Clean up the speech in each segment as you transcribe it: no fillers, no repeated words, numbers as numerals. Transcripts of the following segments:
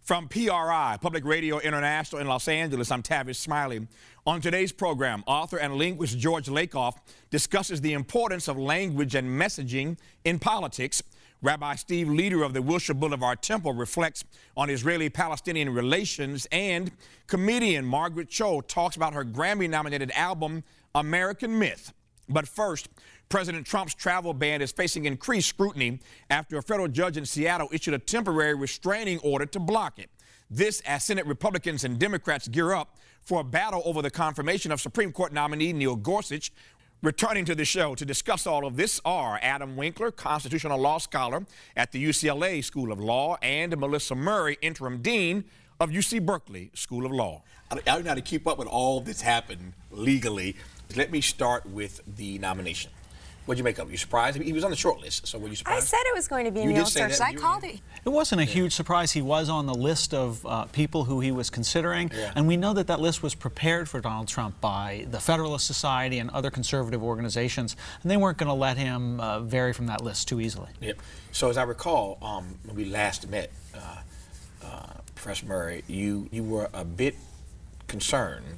From PRI, Public Radio International in Los Angeles, I'm Tavis Smiley. On today's program, author and linguist George Lakoff discusses the importance of language and messaging in politics. Rabbi Steve Leder of the Wilshire Boulevard Temple reflects on Israeli-Palestinian relations, and comedian Margaret Cho talks about her Grammy-nominated album, American Myth. But first, President Trump's travel ban is facing increased scrutiny after a federal judge in Seattle issued a temporary restraining order to block it. This as Senate Republicans and Democrats gear up for a battle over the confirmation of Supreme Court nominee Neil Gorsuch. Returning to the show to discuss all of this are Adam Winkler, constitutional law scholar at the UCLA School of Law, and Melissa Murray, interim dean of UC Berkeley School of Law. I don't know how to keep up with all that's happened legally. Let me start with the nomination. What'd you make of it? You surprised? He was on the short list, so were you surprised? I said it was going to be Neil Gorsuch. I called it. It wasn't a huge surprise. He was on the list of people who he was considering, and we know that that list was prepared for Donald Trump by the Federalist Society and other conservative organizations, and they weren't going to let him vary from that list too easily. Yep. So as I recall, when we last met, Professor Murray, you were a bit concerned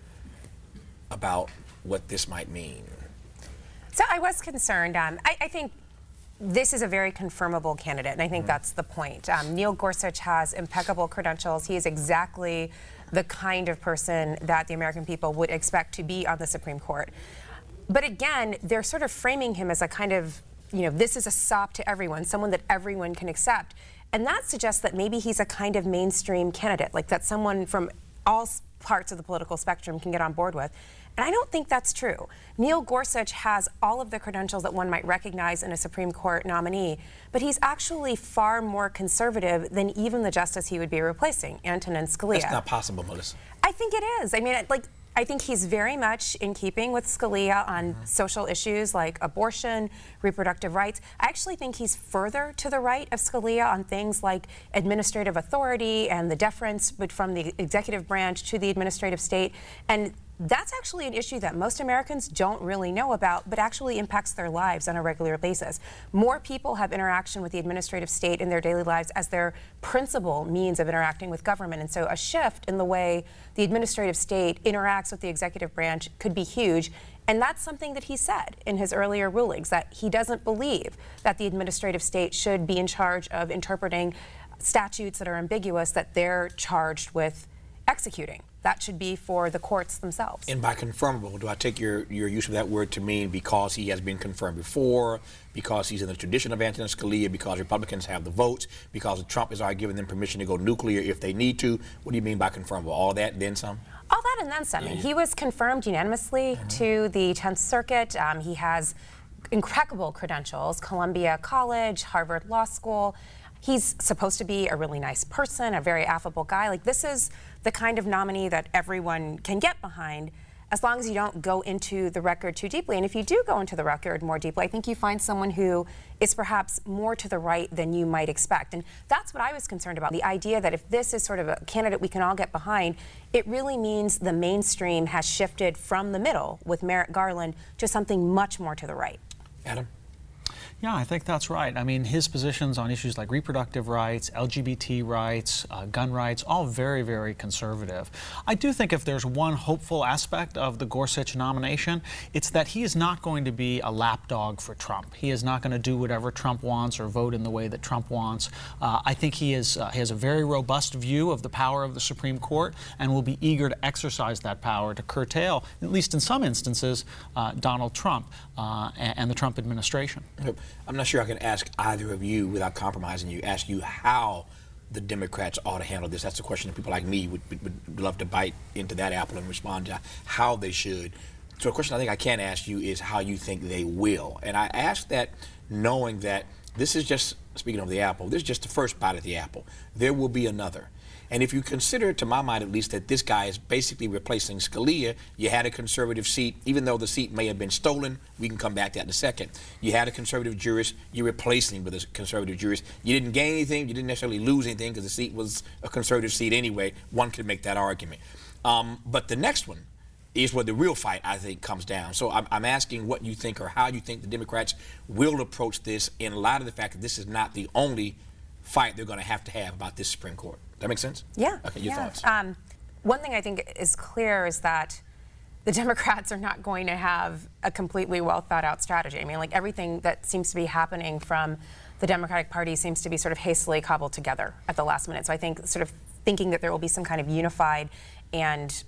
about what this might mean. So I was concerned. I think this is a very confirmable candidate, and I think that's the point. Neil Gorsuch has impeccable credentials. He is exactly the kind of person that the American people would expect to be on the Supreme Court. But again, they're sort of framing him as a kind of, this is a sop to everyone, someone that everyone can accept. And that suggests that maybe he's a kind of mainstream candidate, like that someone from all parts of the political spectrum can get on board with. And I don't think that's true. Neil Gorsuch has all of the credentials that one might recognize in a Supreme Court nominee, but he's actually far more conservative than even the justice he would be replacing, Antonin Scalia. That's not possible, Melissa. I think it is. I mean, I think he's very much in keeping with Scalia on social issues like abortion, reproductive rights. I actually think he's further to the right of Scalia on things like administrative authority and the deference from the executive branch to the administrative state. And that's actually an issue that most Americans don't really know about, but actually impacts their lives on a regular basis. More people have interaction with the administrative state in their daily lives as their principal means of interacting with government. And so a shift in the way the administrative state interacts with the executive branch could be huge. And that's something that he said in his earlier rulings, that he doesn't believe that the administrative state should be in charge of interpreting statutes that are ambiguous that they're charged with executing. That should be for the courts themselves. And by confirmable, do I take your use of that word to mean because he has been confirmed before, because he's in the tradition of Antonin Scalia, because Republicans have the votes, because Trump has already given them permission to go nuclear if they need to? What do you mean by confirmable? All that, then some? All that and then some. Yeah. He was confirmed unanimously to the 10th Circuit. He has impeccable credentials, Columbia College, Harvard Law School. He's supposed to be a really nice person, a very affable guy. Like, this is the kind of nominee that everyone can get behind, as long as you don't go into the record too deeply. And if you do go into the record more deeply, I think you find someone who is perhaps more to the right than you might expect. And that's what I was concerned about. The idea that if this is sort of a candidate we can all get behind, it really means the mainstream has shifted from the middle with Merrick Garland to something much more to the right. Adam? Yeah, I think that's right. I mean, his positions on issues like reproductive rights, LGBT rights, gun rights, all very, very conservative. I do think if there's one hopeful aspect of the Gorsuch nomination, it's that he is not going to be a lapdog for Trump. He is not going to do whatever Trump wants or vote in the way that Trump wants. I think he has a very robust view of the power of the Supreme Court and will be eager to exercise that power to curtail, at least in some instances, Donald Trump and the Trump administration. I'm not sure I can ask either of you, without compromising you, ask you how the Democrats ought to handle this. That's a question that people like me would love to bite into that apple and respond to how they should. So a question I think I can ask you is how you think they will. And I ask that knowing that this is just, speaking of the apple, this is just the first bite of the apple. There will be another. And if you consider, to my mind at least, that this guy is basically replacing Scalia, you had a conservative seat, even though the seat may have been stolen, we can come back to that in a second. You had a conservative jurist, you're replacing him with a conservative jurist. You didn't gain anything, you didn't necessarily lose anything because the seat was a conservative seat anyway. One could make that argument. But the next one is where the real fight, I think, comes down. So I'm asking what you think or how you think the Democrats will approach this in light of the fact that this is not the only fight they're going to have about this Supreme Court. Does that make sense? Yeah. Okay, your thoughts? One thing I think is clear is that the Democrats are not going to have a completely well thought out strategy. I mean, like everything that seems to be happening from the Democratic Party seems to be sort of hastily cobbled together at the last minute. So I think sort of thinking that there will be some kind of unified and,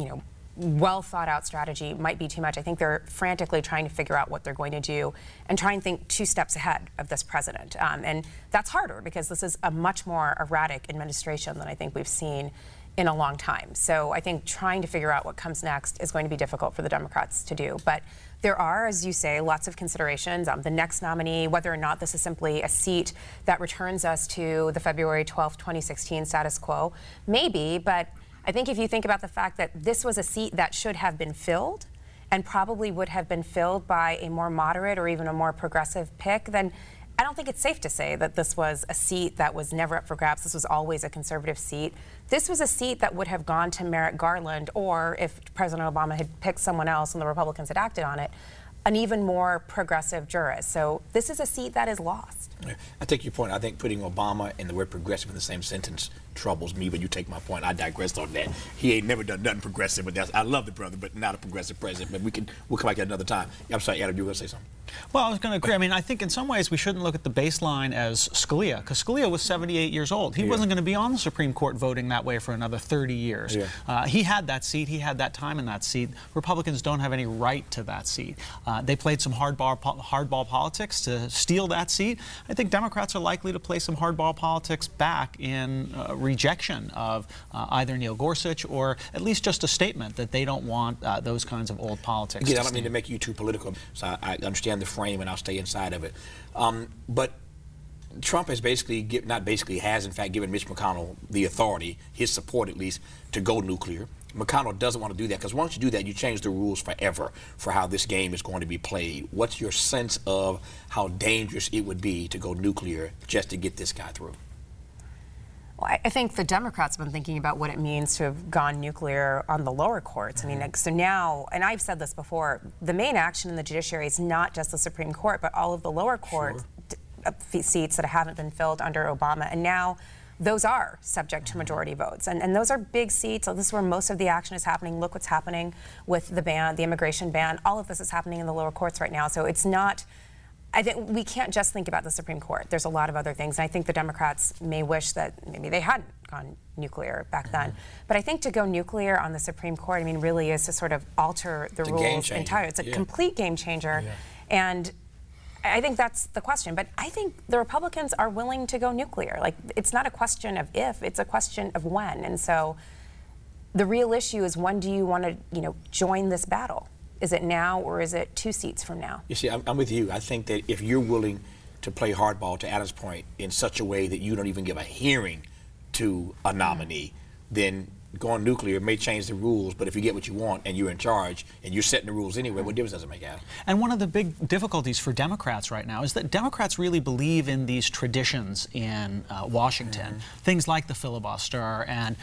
well thought out strategy might be too much. I think they're frantically trying to figure out what they're going to do and try and think 2 steps ahead of this president. And that's harder because this is a much more erratic administration than I think we've seen in a long time. So I think trying to figure out what comes next is going to be difficult for the Democrats to do. But there are, as you say, lots of considerations. The next nominee, whether or not this is simply a seat that returns us to the February 12th, 2016 status quo, maybe, but I think if you think about the fact that this was a seat that should have been filled and probably would have been filled by a more moderate or even a more progressive pick, then I don't think it's safe to say that this was a seat that was never up for grabs. This was always a conservative seat. This was a seat that would have gone to Merrick Garland, or if President Obama had picked someone else and the Republicans had acted on it, an even more progressive jurist. So this is a seat that is lost. I take your point. I think putting Obama and the word progressive in the same sentence troubles me, but you take my point. I digressed on that. He ain't never done nothing progressive, but I love the brother, but not a progressive president. But we'll come back at another time. I'm sorry, Adam, you were going to say something? Well, I was going to agree. I mean, I think in some ways we shouldn't look at the baseline as Scalia, because Scalia was 78 years old. He wasn't going to be on the Supreme Court voting that way for another 30 years. He had that seat. He had that time in that seat. Republicans don't have any right to that seat. They played some hardball politics to steal that seat. I think Democrats are likely to play some hardball politics back in rejection of either Neil Gorsuch or at least just a statement that they don't want those kinds of old politics. Again, I don't mean to make you too political, so I understand the frame and I'll stay inside of it. But Trump has has in fact given Mitch McConnell the authority, his support at least, to go nuclear. McConnell doesn't want to do that because once you do that, you change the rules forever for how this game is going to be played. What's your sense of how dangerous it would be to go nuclear just to get this guy through? Well, I think the Democrats have been thinking about what it means to have gone nuclear on the lower courts. I mean, so now, and I've said this before, the main action in the judiciary is not just the Supreme Court, but all of the lower court seats that haven't been filled under Obama. And now those are subject to majority votes. And those are big seats. So this is where most of the action is happening. Look what's happening with the ban, the immigration ban. All of this is happening in the lower courts right now. So it's not, I think we can't just think about the Supreme Court. There's a lot of other things. And I think the Democrats may wish that maybe they hadn't gone nuclear back then. But I think to go nuclear on the Supreme Court, I mean, really is to sort of alter the rules entirely. It's a complete game changer. And I think that's the question. But I think the Republicans are willing to go nuclear. Like, it's not a question of if, it's a question of when. And so the real issue is, when do you want to, join this battle? Is it now, or is it 2 seats from now? You see, I'm with you. I think that if you're willing to play hardball, to Adam's point, in such a way that you don't even give a hearing to a nominee, then going nuclear may change the rules, but if you get what you want and you're in charge and you're setting the rules anyway, what difference does it make, Adam? And one of the big difficulties for Democrats right now is that Democrats really believe in these traditions in Washington, things like the filibuster, and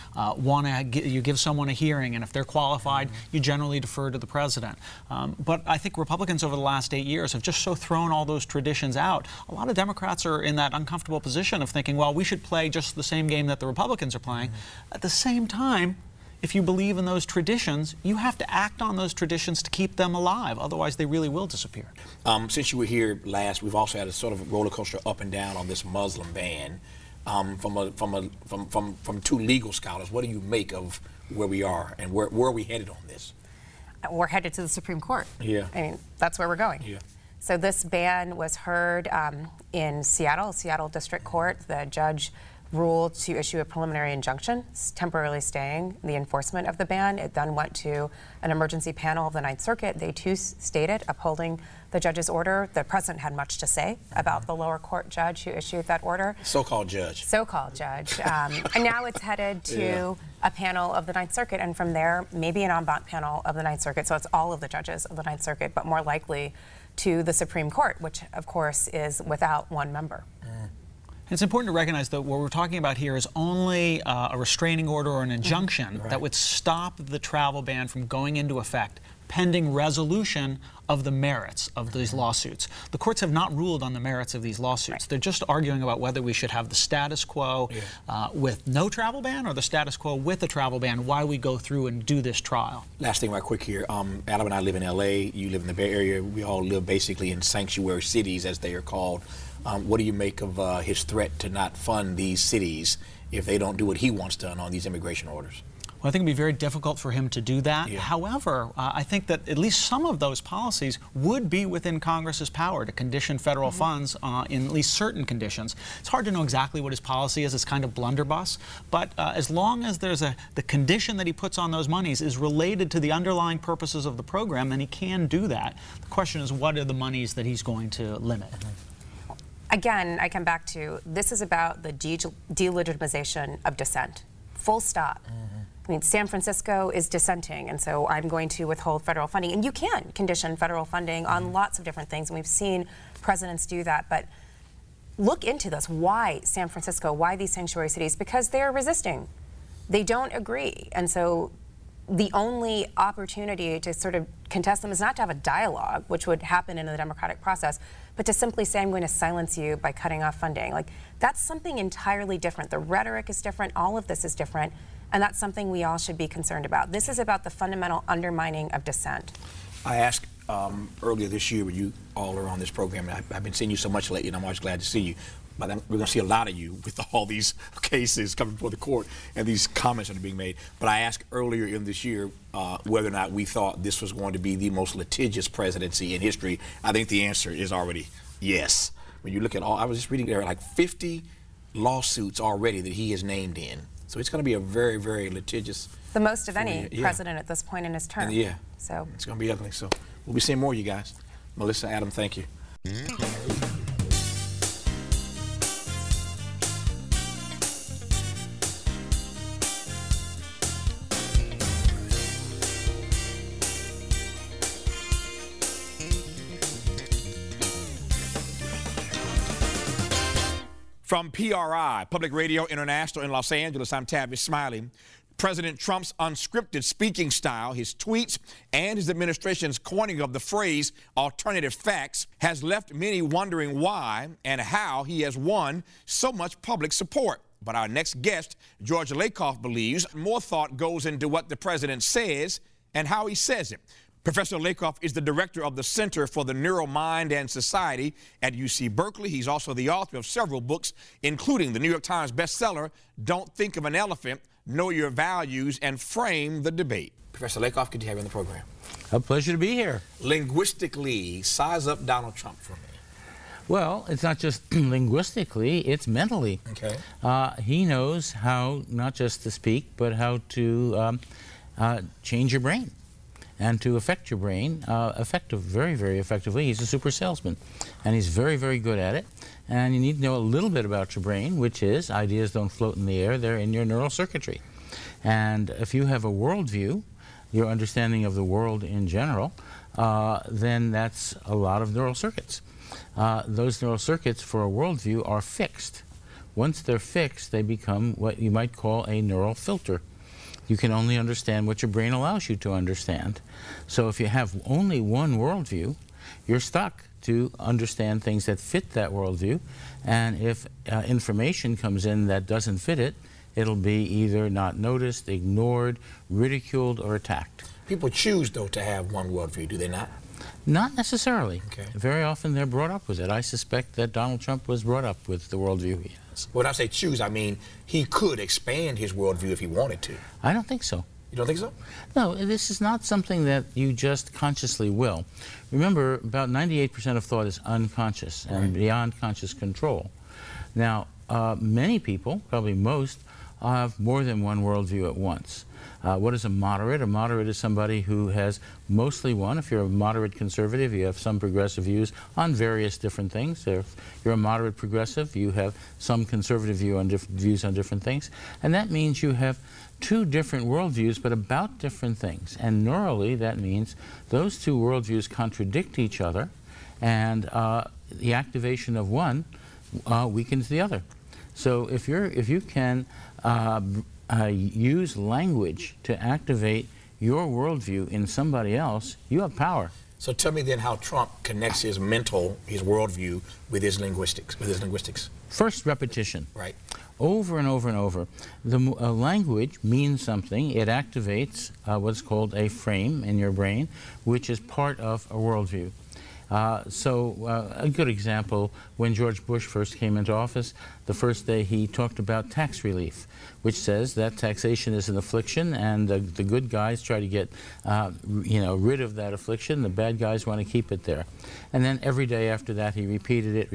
you give someone a hearing, and if they're qualified, you generally defer to the president. But I think Republicans over the last 8 years have just so thrown all those traditions out. A lot of Democrats are in that uncomfortable position of thinking, well, we should play just the same game that the Republicans are playing. At the same time, if you believe in those traditions, you have to act on those traditions to keep them alive. Otherwise, they really will disappear. Since you were here last, we've also had a sort of roller coaster up and down on this Muslim ban. From 2 legal scholars, what do you make of where we are and where are we headed on this? We're headed to the Supreme Court. Yeah. I mean, that's where we're going. Yeah. So this ban was heard in Seattle District Court. The judge ruled to issue a preliminary injunction, temporarily staying the enforcement of the ban. It then went to an emergency panel of the Ninth Circuit. They too stated upholding the judge's order. The president had much to say about the lower court judge who issued that order. So-called judge. So-called judge. And now it's headed to a panel of the Ninth Circuit, and from there, maybe an en banc panel of the Ninth Circuit. So it's all of the judges of the Ninth Circuit, but more likely to the Supreme Court, which of course is without 1 member. It's important to recognize that what we're talking about here is only a restraining order or an injunction that would stop the travel ban from going into effect pending resolution of the merits of these lawsuits. The courts have not ruled on the merits of these lawsuits. They're just arguing about whether we should have the status quo with no travel ban or the status quo with a travel ban, why we go through and do this trial. Last thing right quick here. Adam and I live in L.A. You live in the Bay Area. We all live basically in sanctuary cities, as they are called. What do you make of his threat to not fund these cities if they don't do what he wants done on these immigration orders? Well, I think it would be very difficult for him to do that. Yeah. However, I think that at least some of those policies would be within Congress's power to condition federal funds in at least certain conditions. It's hard to know exactly what his policy is. It's kind of blunderbuss. But as long as there's the condition that he puts on those monies is related to the underlying purposes of the program, then he can do that. The question is, what are the monies that he's going to limit? Again, I come back to this is about the delegitimization of dissent. Full stop. I mean, San Francisco is dissenting, and so I'm going to withhold federal funding. And you can condition federal funding on lots of different things, and we've seen presidents do that. But look into this. Why San Francisco? Why these sanctuary cities? Because they're resisting. They don't agree. And so the only opportunity to sort of contest them is not to have a dialogue, which would happen in the democratic process, but to simply say, I'm going to silence you by cutting off funding. Like, that's something entirely different. The rhetoric is different. All of this is different. And that's something we all should be concerned about. This is about the fundamental undermining of dissent. I asked earlier this year when you all are on this program, and I've been seeing you so much lately, and I'm always glad to see you. But we're going to see a lot of you with all these cases coming before the court and these comments that are being made. But I asked earlier in this year whether or not we thought this was going to be the most litigious presidency in history. I think the answer is already yes. When you look at I was just reading there are like 50 lawsuits already that he is named in. So it's going to be a very, very litigious. The most of any president at this point in his term. And so it's going to be ugly. So we'll be seeing more of you guys. Melissa, Adam, thank you. From PRI, Public Radio International in Los Angeles, I'm Tavis Smiley. President Trump's unscripted speaking style, his tweets, and his administration's coining of the phrase alternative facts has left many wondering why and how he has won so much public support. But our next guest, George Lakoff, believes more thought goes into what the president says and how he says it. Professor Lakoff is the director of the Center for the Neural Mind and Society at UC Berkeley. He's also the author of several books, including the New York Times bestseller, Don't Think of an Elephant, Know Your Values, and Frame the Debate. Professor Lakoff, good to have you on the program. A pleasure to be here. Linguistically, size up Donald Trump for me. Well, it's not just linguistically, it's mentally. Okay. He knows how not just to speak, but how to change your brain and to affect your brain very, very effectively. He's a super salesman, and he's very, very good at it. And you need to know a little bit about your brain, which is ideas don't float in the air, they're in your neural circuitry. And if you have a worldview, your understanding of the world in general, then that's a lot of neural circuits. Those neural circuits for a worldview are fixed. Once they're fixed, they become what you might call a neural filter. You can only understand what your brain allows you to understand. So if you have only one worldview, you're stuck to understand things that fit that worldview. And if information comes in that doesn't fit it, it'll be either not noticed, ignored, ridiculed, or attacked. People choose, though, to have one worldview, do they not? Not necessarily. Okay. Very often they're brought up with it. I suspect that Donald Trump was brought up with the worldview he has. When I say choose, I mean he could expand his worldview if he wanted to. I don't think so. You don't think so? No, this is not something that you just consciously will. Remember, about 98% of thought is unconscious and beyond conscious control. Now, many people, probably most, have more than one worldview at once. What is a moderate? A moderate is somebody who has mostly one. If you're a moderate conservative, you have some progressive views on various different things. If you're a moderate progressive, you have some conservative views on different things. And that means you have two different worldviews, but about different things. And neurally, that means those two worldviews contradict each other, and the activation of one weakens the other. So if you can use language to activate your worldview in somebody else, you have power. So tell me then how Trump connects his worldview with his linguistics. First, repetition. Right. Over and over and over. The language means something. It activates what's called a frame in your brain, which is part of a worldview. A good example, when George Bush first came into office, the first day he talked about tax relief, which says that taxation is an affliction, and the good guys try to get rid of that affliction. The bad guys want to keep it there. And then every day after that he repeated it,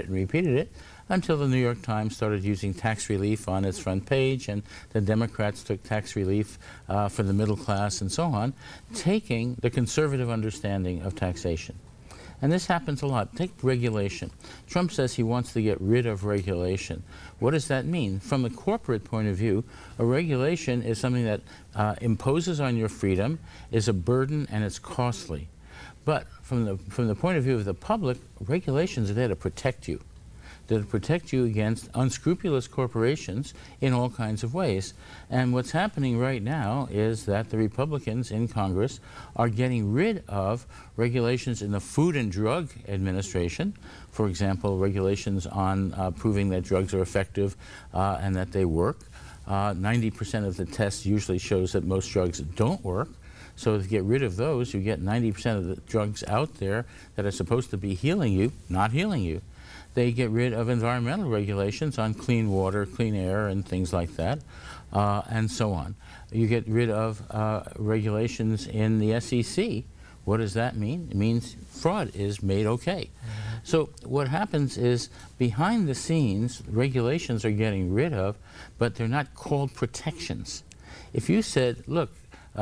until the New York Times started using tax relief on its front page, and the Democrats took tax relief for the middle class and so on, taking the conservative understanding of taxation. And this happens a lot. Take regulation. Trump says he wants to get rid of regulation. What does that mean? From the corporate point of view, a regulation is something that imposes on your freedom, is a burden, and it's costly. But from the point of view of the public, regulations are there to protect you. To protect you against unscrupulous corporations in all kinds of ways. And what's happening right now is that the Republicans in Congress are getting rid of regulations in the Food and Drug Administration. For example, regulations on proving that drugs are effective and that they work. 90% of the tests usually shows that most drugs don't work. So to get rid of those, you get 90% of the drugs out there that are supposed to be healing you, not healing you. They get rid of environmental regulations on clean water, clean air, and things like that, and so on. You get rid of regulations in the SEC. What does that mean? It means fraud is made okay. Mm-hmm. So what happens is, behind the scenes, regulations are getting rid of, but they're not called protections. If you said, look,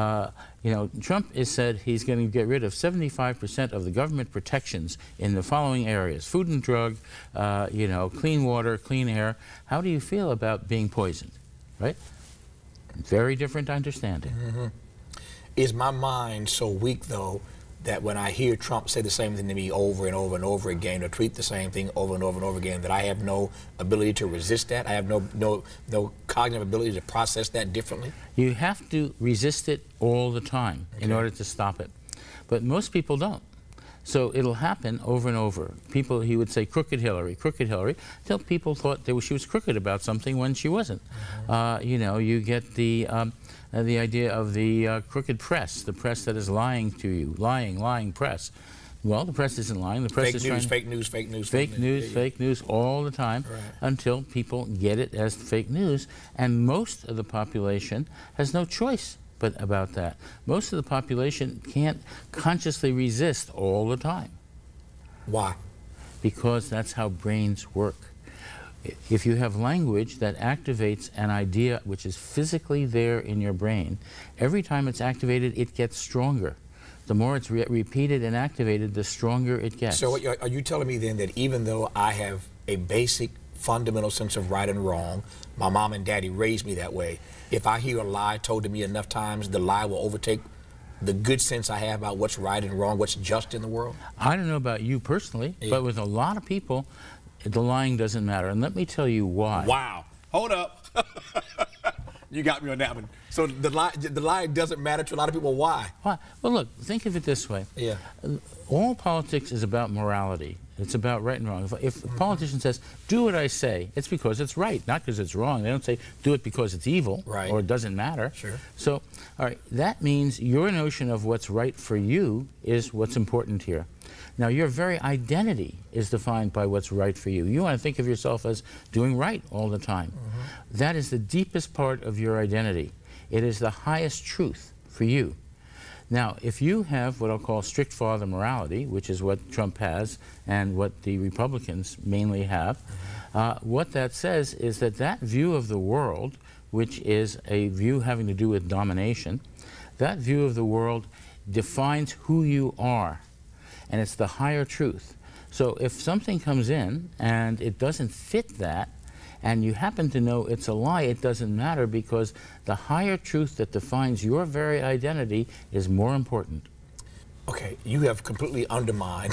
Trump has said he's going to get rid of 75% of the government protections in the following areas: food and drug, clean water, clean air. How do you feel about being poisoned, right? Very different understanding. Mm-hmm. Is my mind so weak, though, that when I hear Trump say the same thing to me over and over and over again, or tweet the same thing over and over and over again, that I have no ability to resist that? I have no cognitive ability to process that differently? You have to resist it all the time in order to stop it. But most people don't. So it'll happen over and over. People, he would say, crooked Hillary, till people thought she was crooked about something when she wasn't. Mm-hmm. You get the idea of the crooked press, the press that is lying to you, lying press. Well, the press isn't lying. The press is fake news all the time, right, until people get it as fake news. And most of the population has no choice but about that. Most of the population can't consciously resist all the time. Why? Because that's how brains work. If you have language that activates an idea which is physically there in your brain, every time it's activated, it gets stronger. The more it's repeated and activated, the stronger it gets. So are you telling me then that even though I have a basic fundamental sense of right and wrong, my mom and daddy raised me that way, if I hear a lie told to me enough times, the lie will overtake the good sense I have about what's right and wrong, what's just in the world? I don't know about you personally, but with a lot of people, the lying doesn't matter. And let me tell you why. Wow. Hold up. You got me on that one. So the lie doesn't matter to a lot of people. Why? Why? Well, look, think of it this way. Yeah. All politics is about morality. It's about right and wrong. If a politician says, do what I say, it's because it's right, not because it's wrong. They don't say, do it because it's evil, right, or it doesn't matter. Sure. So, all right, that means your notion of what's right for you is what's important here. Now, your very identity is defined by what's right for you. You want to think of yourself as doing right all the time. Mm-hmm. That is the deepest part of your identity. It is the highest truth for you. Now, if you have what I'll call strict father morality, which is what Trump has and what the Republicans mainly have, what that says is that view of the world, which is a view having to do with domination, that view of the world defines who you are, and it's the higher truth. So if something comes in and it doesn't fit that, and you happen to know it's a lie, it doesn't matter, because the higher truth that defines your very identity is more important. Okay, you have completely undermined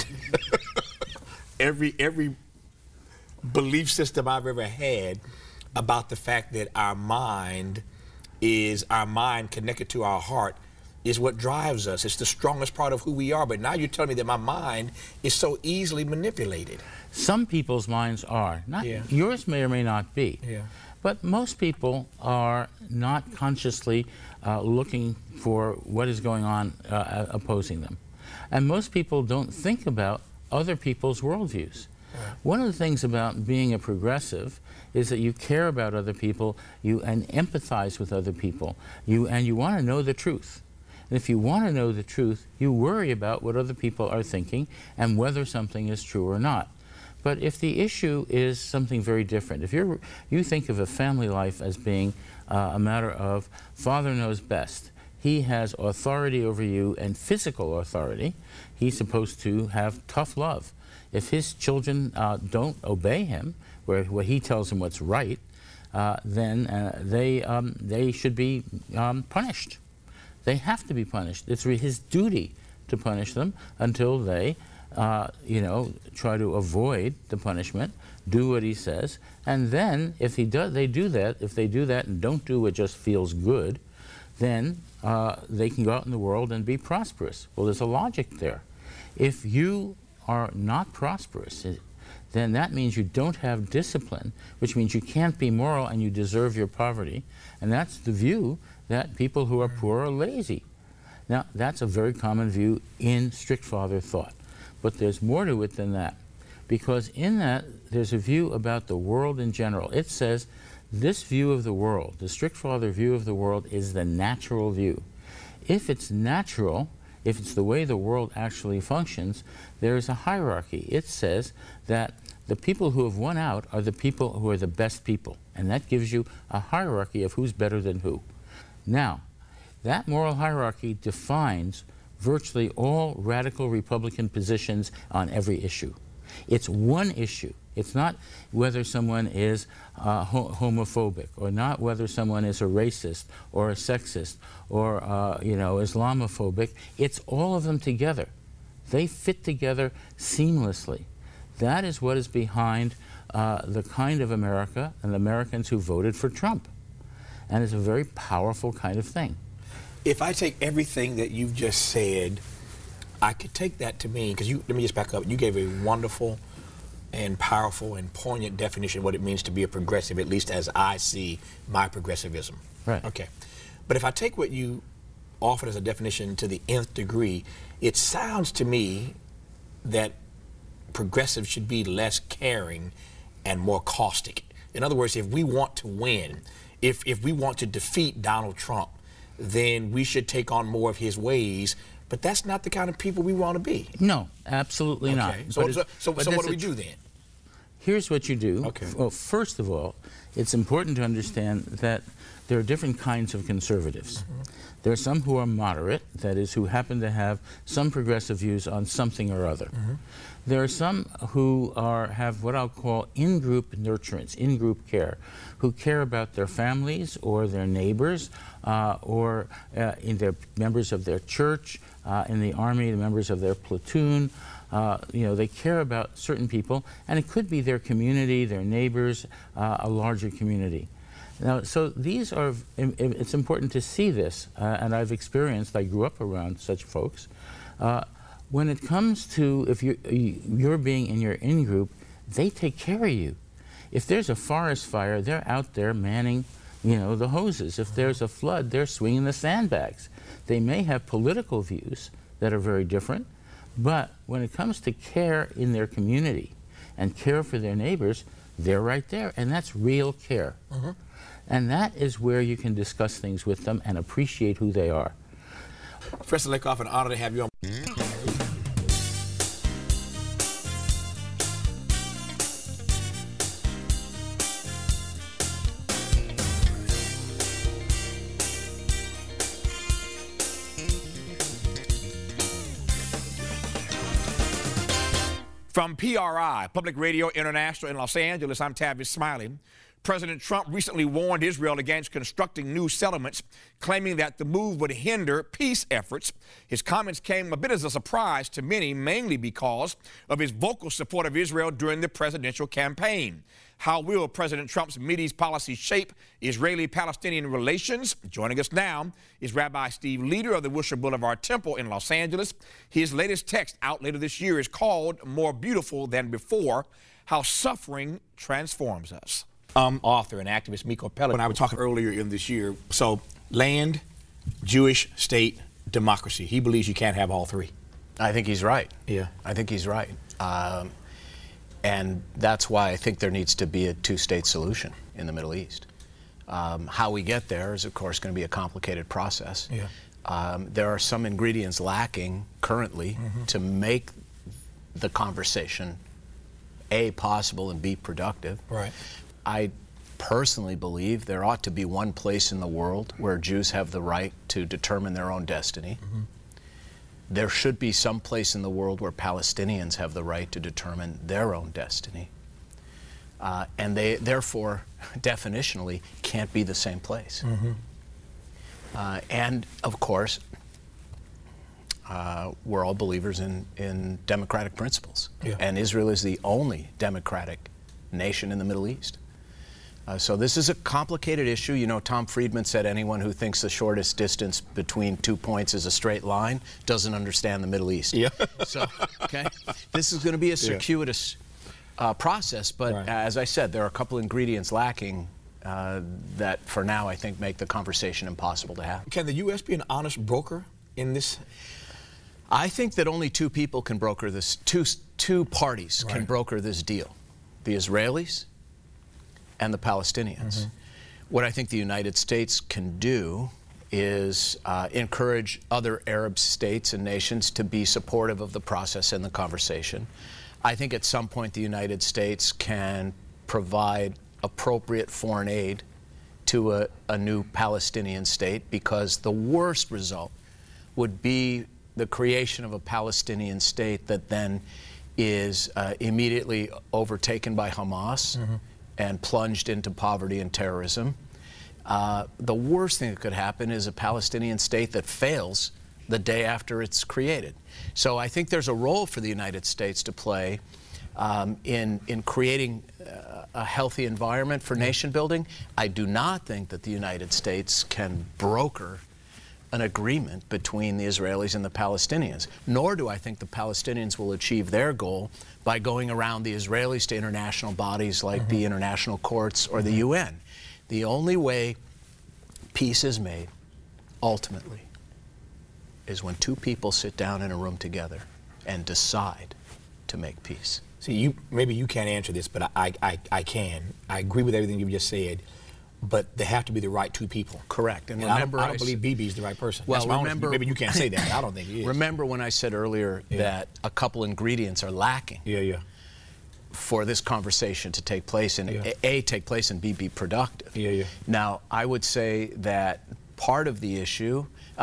every belief system I've ever had about the fact that our mind connected to our heart is what drives us. It's the strongest part of who we are. But now you're telling me that my mind is so easily manipulated. Some people's minds are. Not yours may or may not be. Yeah. But most people are not consciously looking for what is going on opposing them. And most people don't think about other people's worldviews. One of the things about being a progressive is that you care about other people, and empathize with other people, and you want to know the truth. And if you want to know the truth, you worry about what other people are thinking and whether something is true or not. But if the issue is something very different, if you think of a family life as being a matter of father knows best, he has authority over you and physical authority, he's supposed to have tough love. If his children don't obey him, where he tells them what's right, then they should be punished. They have to be punished. It's his duty to punish them until they try to avoid the punishment, do what he says, and then if they do that and don't do what just feels good, then they can go out in the world and be prosperous. Well, there's a logic there. If you are not prosperous, then that means you don't have discipline, which means you can't be moral and you deserve your poverty. And that's the view that people who are poor are lazy. Now, that's a very common view in strict father thought. But there's more to it than that. Because in that, there's a view about the world in general. It says this view of the world, the strict father view of the world, is the natural view. If it's natural, if it's the way the world actually functions, there is a hierarchy. It says that the people who have won out are the people who are the best people. And that gives you a hierarchy of who's better than who. Now, that moral hierarchy defines virtually all radical Republican positions on every issue. It's one issue. It's not whether someone is homophobic, or not whether someone is a racist or a sexist or Islamophobic. It's all of them together. They fit together seamlessly. That is what is behind the kind of America and the Americans who voted for Trump. And it's a very powerful kind of thing. If I take everything that you've just said, I could take that to mean, because let me just back up. You gave a wonderful and powerful and poignant definition of what it means to be a progressive, at least as I see my progressivism. Right. Okay. But if I take what you offered as a definition to the nth degree, it sounds to me that progressives should be less caring and more caustic. In other words, if we want to win, if we want to defeat Donald Trump, then we should take on more of his ways. But that's not the kind of people we want to be. No, absolutely not. So what do we do then? Here's what you do. Okay. Well, first of all, it's important to understand that there are different kinds of conservatives. Mm-hmm. There are some who are moderate, that is, who happen to have some progressive views on something or other. Mm-hmm. There are some who have what I'll call in-group nurturance, in-group care, who care about their families or their neighbors or in their members of their church, in the Army, the members of their platoon. They care about certain people, and it could be their community, their neighbors, a larger community. Now, so these are, it's important to see this, and I grew up around such folks. When it comes to, if you're being in your in-group, they take care of you. If there's a forest fire, they're out there manning, the hoses. If there's a flood, they're swinging the sandbags. They may have political views that are very different, but when it comes to care in their community and care for their neighbors, they're right there, and that's real care. Mm-hmm. And that is where you can discuss things with them and appreciate who they are. Professor Lakoff, an honor to have you on. From PRI, Public Radio International in Los Angeles, I'm Tavis Smiley. President Trump recently warned Israel against constructing new settlements, claiming that the move would hinder peace efforts. His comments came a bit as a surprise to many, mainly because of his vocal support of Israel during the presidential campaign. How will President Trump's Mideast policy shape Israeli-Palestinian relations? Joining us now is Rabbi Steve Leder of the Wilshire Boulevard Temple in Los Angeles. His latest text out later this year is called More Beautiful Than Before: How Suffering Transforms Us. Author and activist Miko Peled and I were talking earlier in this year. So, land, Jewish state, democracy. He believes you can't have all three. I think he's right. Yeah. I think he's right. And that's why I think there needs to be a two-state solution in the Middle East. How we get there is, of course, going to be a complicated process. Yeah. There are some ingredients lacking currently to make the conversation, A, possible and B, productive. Right. I personally believe there ought to be one place in the world where Jews have the right to determine their own destiny. There should be some place in the world where Palestinians have the right to determine their own destiny. And they, therefore, definitionally, can't be the same place. And, of course, we're all believers in democratic principles. Yeah. And Israel is the only democratic nation in the Middle East. So this is a complicated issue. You know, Tom Friedman said anyone who thinks the shortest distance between 2 points is a straight line doesn't understand the Middle East. Yeah. So, okay, this is going to be a circuitous process, but Right. as I said, there are a couple ingredients lacking that, for now, I think make the conversation impossible to have. Can the U.S. be an honest broker in this? I think that only two people can broker this. Two parties can Right. broker this deal: the Israelis and the Palestinians. What I think the United States can do is encourage other Arab states and nations to be supportive of the process and the conversation. I think at some point the United States can provide appropriate foreign aid to a new Palestinian state, because the worst result would be the creation of a Palestinian state that then is immediately overtaken by Hamas and plunged into poverty and terrorism. The worst thing that could happen is a Palestinian state that fails the day after it's created. So I think there's a role for the United States to play in creating a healthy environment for nation building. I do not think that the United States can broker an agreement between the Israelis and the Palestinians, nor do I think the Palestinians will achieve their goal by going around the Israelis to international bodies like the international courts or the UN. The only way peace is made, ultimately, is when two people sit down in a room together and decide to make peace. See, maybe you can't answer this, but I can. I agree with everything you just said, but they have to be the right two people. Correct. And And remember, I don't believe Bibi's the right person. Well, That's my honest remember- view. Maybe you can't say that. I don't think he is. remember when I said earlier that a couple ingredients are lacking Yeah. for this conversation to take place and A, take place and B, be productive. Yeah. Now, I would say that part of the issue,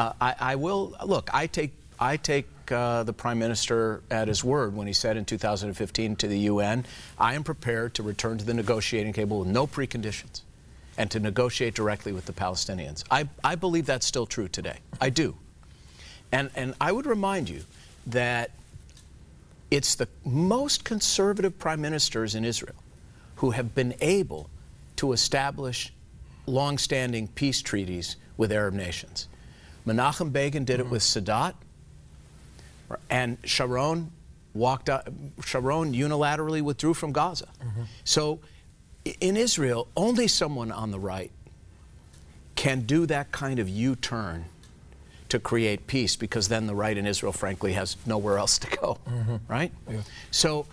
I take the Prime Minister at his word when he said in 2015 to the UN, I am prepared to return to the negotiating table with no preconditions and to negotiate directly with the Palestinians. I believe that's still true today. I do. And I would remind you that it's the most conservative prime ministers in Israel who have been able to establish long-standing peace treaties with Arab nations. Menachem Begin did it with Sadat, and Sharon unilaterally withdrew from Gaza. So in Israel, only someone on the right can do that kind of U-turn to create peace, because then the right in Israel, frankly, has nowhere else to go, right? Yeah. So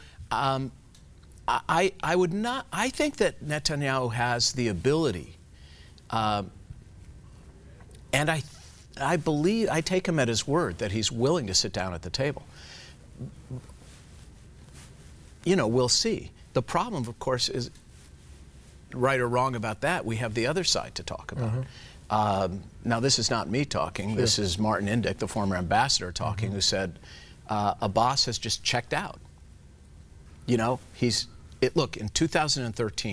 I would not. I think that Netanyahu has the ability, and I believe, I take him at his word that he's willing to sit down at the table. You know, we'll see. The problem, of course, is, right or wrong about that, we have the other side to talk about. Now, this is not me talking. Sure. This is Martin Indyk, the former ambassador, talking, who said Abbas has just checked out. You know, look, in 2013,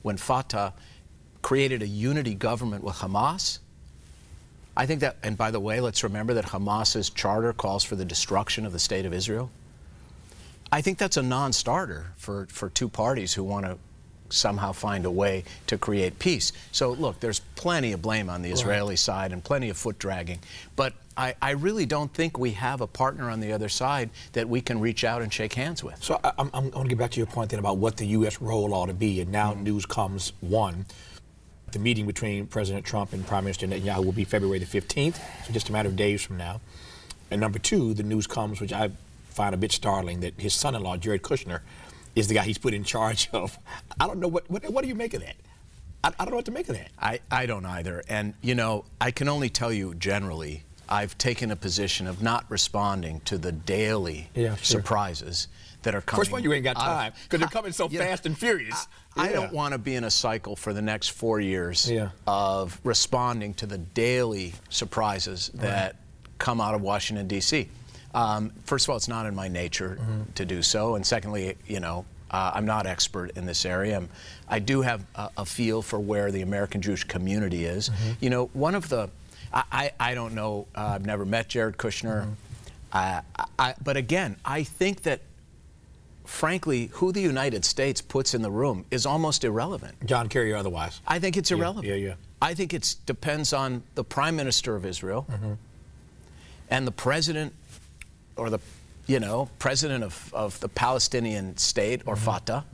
when Fatah created a unity government with Hamas. I think that, and by the way, let's remember that Hamas's charter calls for the destruction of the state of Israel. I think that's a non-starter for two parties who want to somehow find a way to create peace. So look, there's plenty of blame on the Israeli side and plenty of foot dragging, but I really don't think we have a partner on the other side that we can reach out and shake hands with. So I'm going to get back to your point then about what the U.S. role ought to be, and now news comes, one, the meeting between President Trump and Prime Minister Netanyahu will be February the 15th, so just a matter of days from now. And number two, the news comes, which I find a bit startling, that his son-in-law, Jared Kushner, is the guy he's put in charge of. I don't know, what do you make of that? I don't know what to make of that. I don't either. And, you know, I can only tell you generally, I've taken a position of not responding to the daily surprises that are coming. First of all, you ain't got time, because they're coming so fast and furious. I don't want to be in a cycle for the next 4 years of responding to the daily surprises that come out of Washington, D.C. First of all, it's not in my nature to do so. And secondly, you know, I'm not expert in this area. I do have a feel for where the American Jewish community is. You know, one of the, I don't know, I've never met Jared Kushner. But again, I think that, frankly, who the United States puts in the room is almost irrelevant. John Kerry or otherwise. I think it's irrelevant. Yeah. I think it depends on the Prime Minister of Israel and the President, or the, you know, President of the Palestinian state, or Fatah.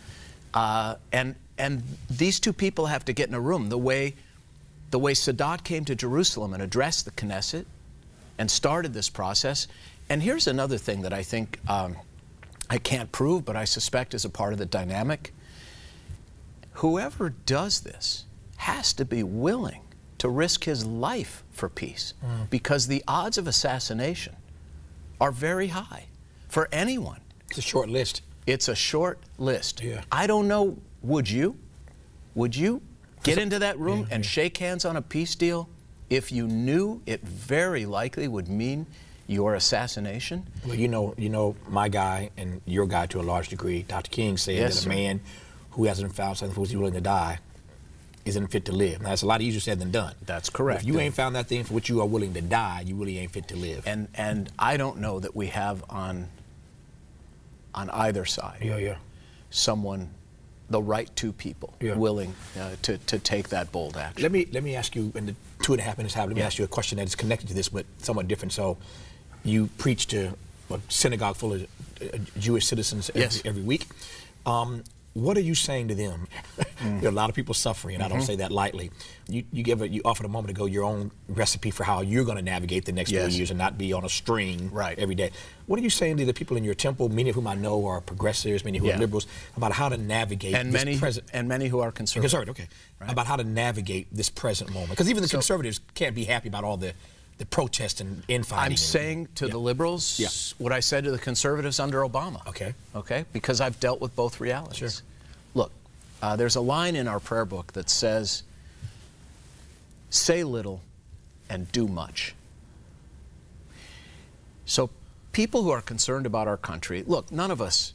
And these two people have to get in a room. The way Sadat came to Jerusalem and addressed the Knesset and started this process. And here's another thing that I think I can't prove, but I suspect is a part of the dynamic. Whoever does this has to be willing to risk his life for peace, because the odds of assassination are very high for anyone. It's a short list. It's a short list. Yeah. I don't know, would you get into that room and shake hands on a peace deal if you knew it very likely would mean your assassination? Well, you know, my guy and your guy to a large degree, Dr. King, said that a man who hasn't found something for which he's willing to die isn't fit to live. Now, that's a lot easier said than done. That's correct. If you ain't found that thing for which you are willing to die, you really ain't fit to live. And I don't know that we have on either side someone, the right two people willing to take that bold action. Let me ask you, in the 2.5 minutes have, let me ask you a question that is connected to this but somewhat different. So you preach to a synagogue full of Jewish citizens every week. What are you saying to them? There are a lot of people suffering, and I don't say that lightly. You offered a moment ago your own recipe for how you're going to navigate the next 4 years and not be on a string every day. What are you saying to the people in your temple, many of whom I know are progressives, many who are liberals, about how to navigate this present? And many who are conservative. About how to navigate this present moment. Because even the conservatives can't be happy about all the protests and infighting. I'm saying to the liberals what I said to the conservatives under Obama. Okay? Because I've dealt with both realities. Look, there's a line in our prayer book that says, say little and do much. So people who are concerned about our country, look, none of us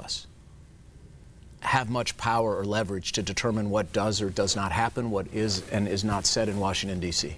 have much power or leverage to determine what does or does not happen, what is and is not said in Washington, D.C.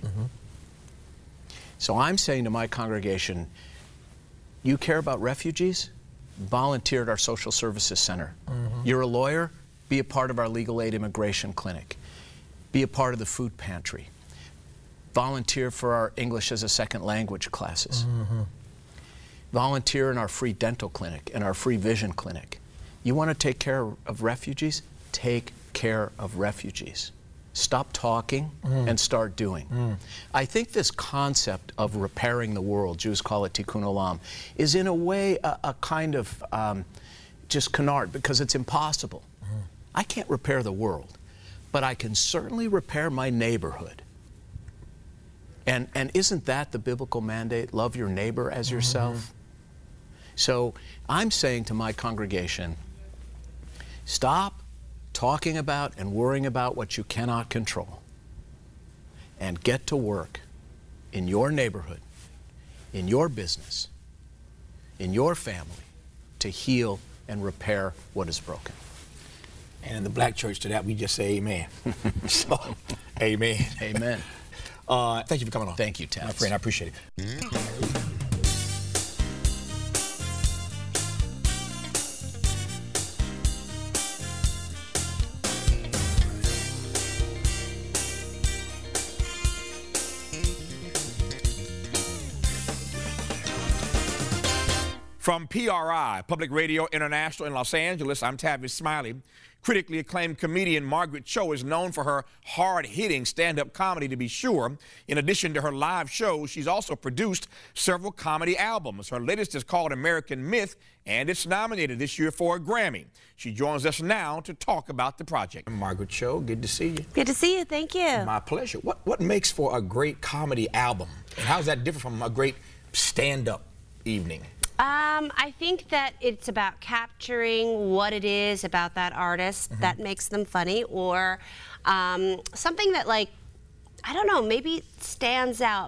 So I'm saying to my congregation, you care about refugees? Volunteer at our social services center. You're a lawyer? Be a part of our legal aid immigration clinic. Be a part of the food pantry. Volunteer for our English as a second language classes. Volunteer in our free dental clinic and our free vision clinic. You want to take care of refugees? Take care of refugees. Stop talking and start doing. I think this concept of repairing the world, Jews call it tikkun olam, is in a way a kind of just canard, because it's impossible. I can't repair the world, but I can certainly repair my neighborhood. And isn't that the biblical mandate? Love your neighbor as yourself. So I'm saying to my congregation, stop talking about and worrying about what you cannot control, and get to work in your neighborhood, in your business, in your family, to heal and repair what is broken. And in the black church to that, we just say amen. So, amen. Amen. Thank you for coming on. Thank you, Ted. My friend, I appreciate it. From PRI, Public Radio International in Los Angeles, I'm Tavis Smiley. Critically acclaimed comedian Margaret Cho is known for her hard-hitting stand-up comedy, to be sure. In addition to her live shows, she's also produced several comedy albums. Her latest is called American Myth, and it's nominated this year for a Grammy. She joins us now to talk about the project. Margaret Cho, good to see you. Good to see you. Thank you. My pleasure. What makes for a great comedy album? And how is that different from a great stand-up evening? I think that it's about capturing what it is about that artist that makes them funny, or something that, like, I don't know, maybe stands out.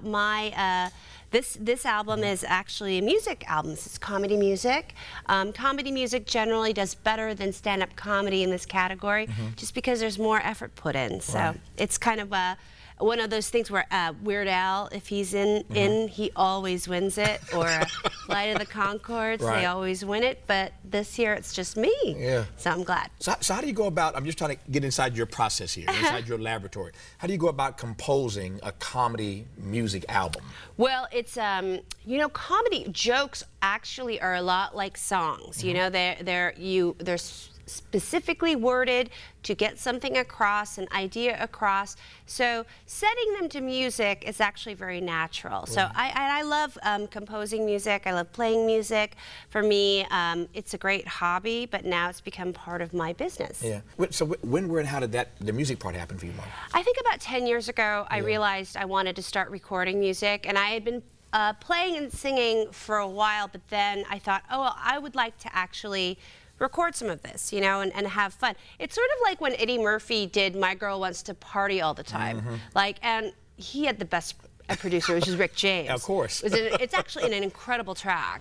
This album is actually a music album. It's comedy music. Comedy music generally does better than stand-up comedy in this category, just because there's more effort put in. So it's kind of one of those things where Weird Al, if he's in, he always wins it, or Flight of the Conchords, they always win it. But this year it's just me. Yeah. So I'm glad. So how do you go about, I'm just trying to get inside your process here, inside your laboratory. How do you go about composing a comedy music album? Well, it's, you know, comedy jokes actually are a lot like songs. You know, they're specifically worded to get something across, an idea across. So setting them to music is actually very natural. So I love composing music. I love playing music. For me, it's a great hobby, but now it's become part of my business. Yeah. So when, where, and how did the music part happen for you, Mark? I think about 10 years ago, I realized I wanted to start recording music, and I had been playing and singing for a while, but then I thought, oh, well, I would like to actually record some of this, you know, and have fun. It's sort of like when Eddie Murphy did My Girl Wants to Party All the Time. Like, and he had the best producer, which is Rick James. Of course. It's actually an incredible track.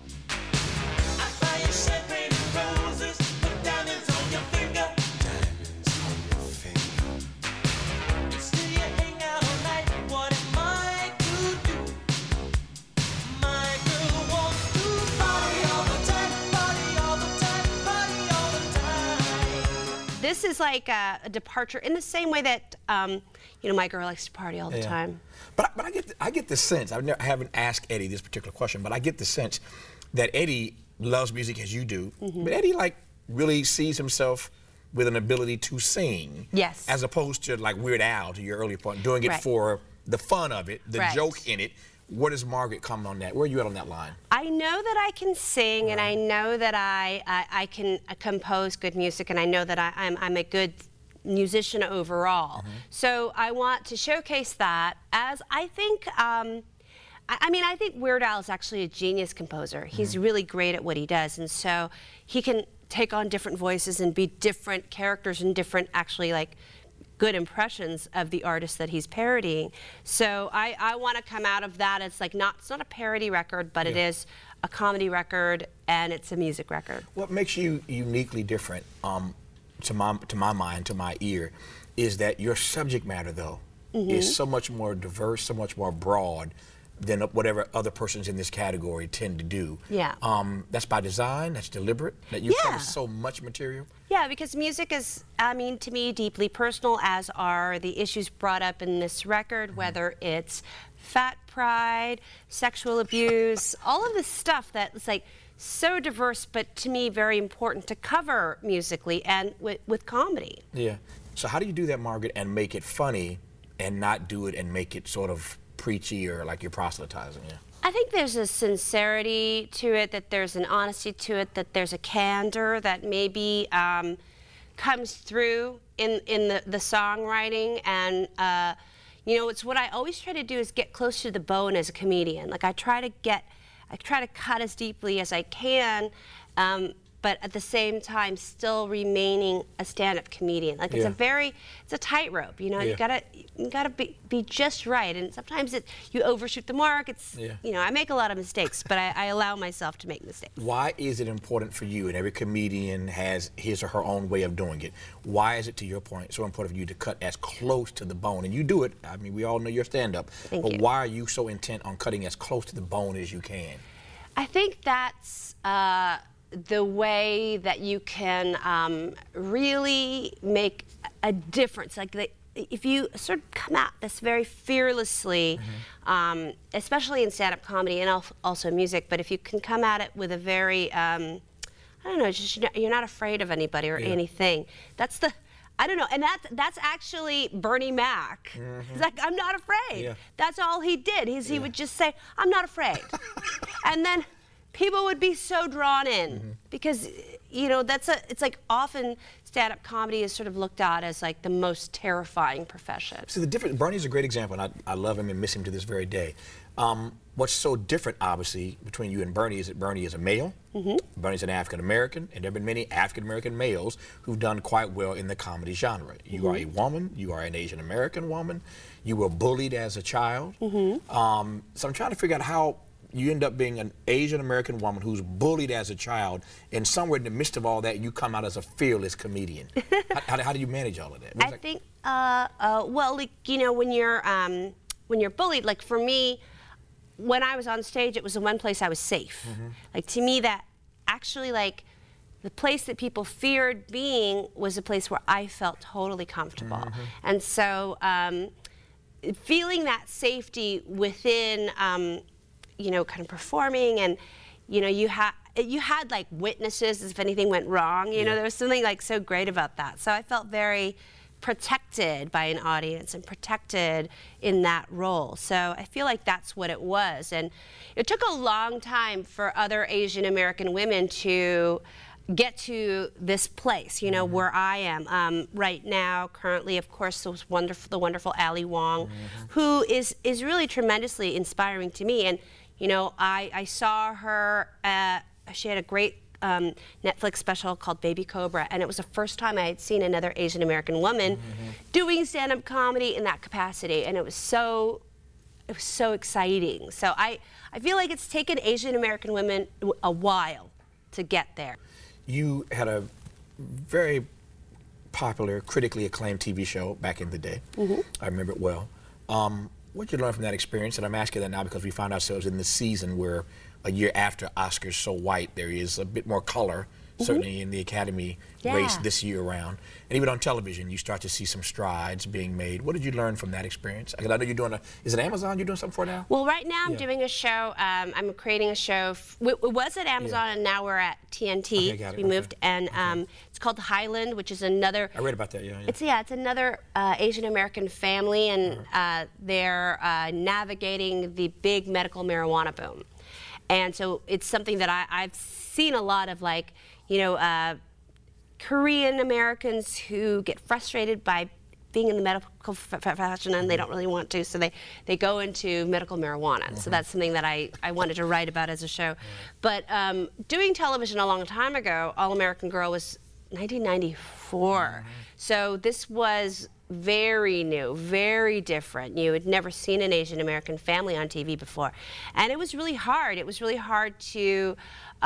This is like a departure in the same way that, you know, my girl likes to party all the time. But I get the sense, I haven't asked Eddie this particular question, but I get the sense that Eddie loves music as you do, but Eddie, like, really sees himself with an ability to sing. Yes. As opposed to, like, Weird Al, to your earlier point, doing it for the fun of it, the joke in it. Where does Margaret come on that? Where are you at on that line? I know that I can sing, and I know that I can compose good music, and I know that I'm a good musician overall. So I want to showcase that, as I think, I mean, I think Weird Al is actually a genius composer. He's really great at what he does, and so he can take on different voices and be different characters and different, actually, like, good impressions of the artist that he's parodying. So I want to come out of that. It's like it's not a parody record, but it is a comedy record, and it's a music record. What makes you uniquely different, to my mind, to my ear, is that your subject matter, though, is so much more diverse, so much more broad than whatever other persons in this category tend to do. Yeah. That's by design, that's deliberate, that you cover so much material. Yeah, because music is, I mean, to me, deeply personal, as are the issues brought up in this record, whether it's fat pride, sexual abuse, all of this stuff that's like so diverse, but to me very important to cover musically and with comedy. Yeah. So how do you do that, Margaret, and make it funny and not do it and make it sort of preachy or like you're proselytizing? Yeah. I think there's a sincerity to it, that there's an honesty to it, that there's a candor that maybe comes through in the songwriting. And you know, it's what I always try to do is get close to the bone as a comedian. Like I try to cut as deeply as I can, but but at the same time still remaining a stand-up comedian. Like it's a tightrope, you know. You gotta be just right, and sometimes you overshoot the mark. You know, I make a lot of mistakes, but I allow myself to make mistakes. Why is it important for you, and every comedian has his or her own way of doing it, why is it, to your point, so important for you to cut as close to the bone? And you do it, I mean, we all know your stand-up, but why are you so intent on cutting as close to the bone as you can? I think that's the way that you can really make a difference. Like if you sort of come at this very fearlessly, especially in stand-up comedy and also music, but if you can come at it with a very, I don't know, just you're not afraid of anybody or anything. That's the, I don't know, and that's actually Bernie Mac. He's like, I'm not afraid. That's all he did. He would just say, I'm not afraid. And then people would be so drawn in because, you know, it's like often stand-up comedy is sort of looked at as like the most terrifying profession. See, the difference, Bernie's a great example, and I love him and miss him to this very day. What's so different, obviously, between you and Bernie is that Bernie is a male, Bernie's an African-American, and there have been many African-American males who've done quite well in the comedy genre. You are a woman, you are an Asian-American woman, you were bullied as a child. So I'm trying to figure out how you end up being an Asian-American woman who's bullied as a child, and somewhere in the midst of all that, you come out as a fearless comedian. How do you manage all of that? I think, well, like, you know, when you're bullied, like for me, when I was on stage, it was the one place I was safe. Like to me, that actually, like, the place that people feared being was a place where I felt totally comfortable. And so feeling that safety within, you know, kind of performing, and, you know, you had like witnesses if anything went wrong. You know, there was something like so great about that. So I felt very protected by an audience and protected in that role. So I feel like that's what it was. And it took a long time for other Asian American women to get to this place, you know, where I am right now. Currently, of course, the wonderful Ali Wong, who is really tremendously inspiring to me. And you know, I saw her. She had a great Netflix special called Baby Cobra, and it was the first time I had seen another Asian American woman doing stand-up comedy in that capacity, and it was so exciting. So I feel like it's taken Asian American women a while to get there. You had a very popular, critically acclaimed TV show back in the day. I remember it well. What did you learn from that experience? And I'm asking that now because we find ourselves in this season where a year after Oscars So White, there is a bit more color, certainly in the Academy race this year around. And even on television, you start to see some strides being made. What did you learn from that experience? I know you're doing is it Amazon you're doing something for now? Well, right now I'm doing a show. I'm creating a show. It was at Amazon, and now we're at TNT. Okay, got it. We moved, and it's called Highland, which is another. I read about that. It's another Asian American family, and they're navigating the big medical marijuana boom. And so it's something that I've seen a lot of, like, you know, Korean Americans who get frustrated by being in the medical profession and they don't really want to, so they go into medical marijuana. So that's something that I wanted to write about as a show. But doing television a long time ago, All American Girl was 1994. So this was very new, very different. You had never seen an Asian American family on TV before. And it was really hard. It was really hard to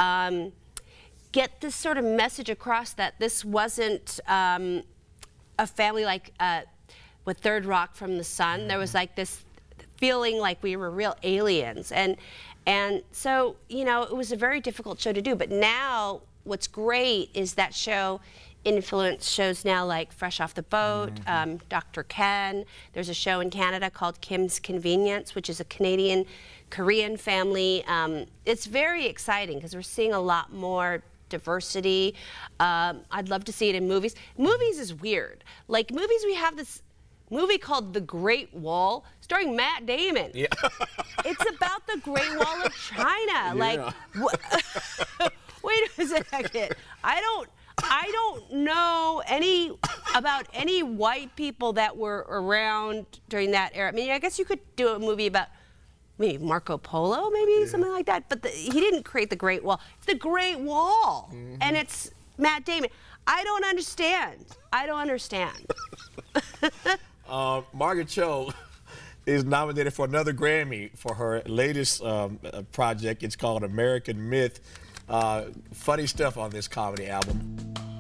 get this sort of message across that this wasn't a family like with Third Rock from the Sun. There was like this feeling like we were real aliens. And so, you know, it was a very difficult show to do. But now what's great is that show influenced shows now like Fresh Off the Boat, Dr. Ken. There's a show in Canada called Kim's Convenience, which is a Canadian-Korean family. It's very exciting because we're seeing a lot more diversity. I'd love to see it in movies. Movies is weird. Like movies, we have this movie called The Great Wall starring Matt Damon. Yeah. It's about the Great Wall of China. Like, wait a second. I don't know about any white people that were around during that era. I mean, I guess you could do a movie about maybe Marco Polo, maybe something like that. But he didn't create the Great Wall. It's the Great Wall, and it's Matt Damon. I don't understand. Margaret Cho is nominated for another Grammy for her latest project. It's called American Myth. Funny stuff on this comedy album.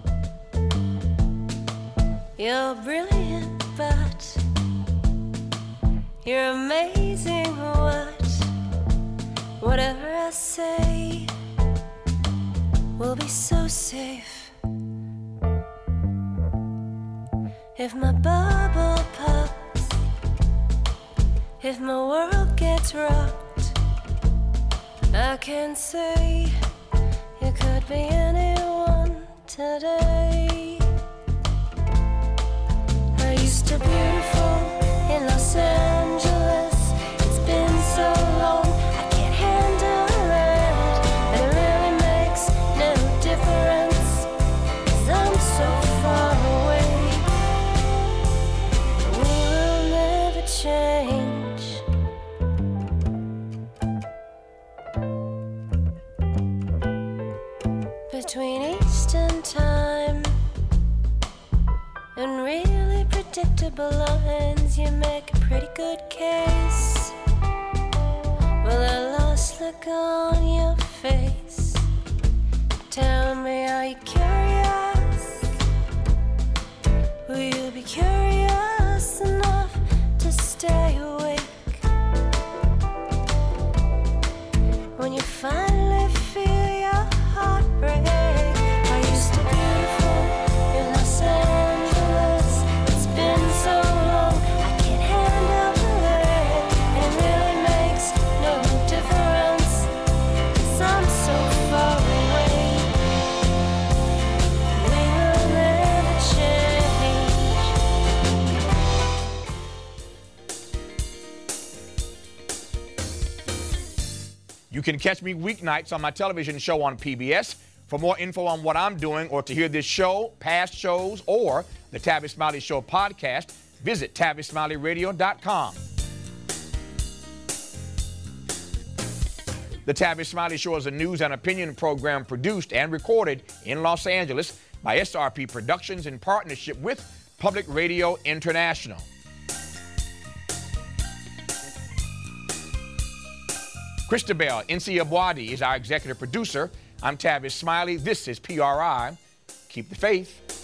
You're brilliant, but you're amazing. Whatever I say will be so safe. If my bubble pops, if my world gets rocked, I can say you could be anyone today. Are you still beautiful in Los Angeles? It's been so long, I can't handle it. But it really makes no difference, 'cause I'm so far away. We will never change. Between Eastern time and really predictable lines, you make a pretty good case. Well, that lost look on your face, tell me, are you curious? Will you be curious enough to stay awake when you finally feel your heart break? Are you still beautiful in Los Angeles? It's been so long, I can't handle it. And it really makes no difference, 'cause I'm so far away. We will never change. You can catch me weeknights on my television show on PBS. For more info on what I'm doing or to hear this show, past shows, or the Tavis Smiley Show podcast, visit TavisSmileyRadio.com. The Tavis Smiley Show is a news and opinion program produced and recorded in Los Angeles by SRP Productions in partnership with Public Radio International. Christabel Nsiabwadi is our executive producer. I'm Tavis Smiley. This is PRI. Keep the faith.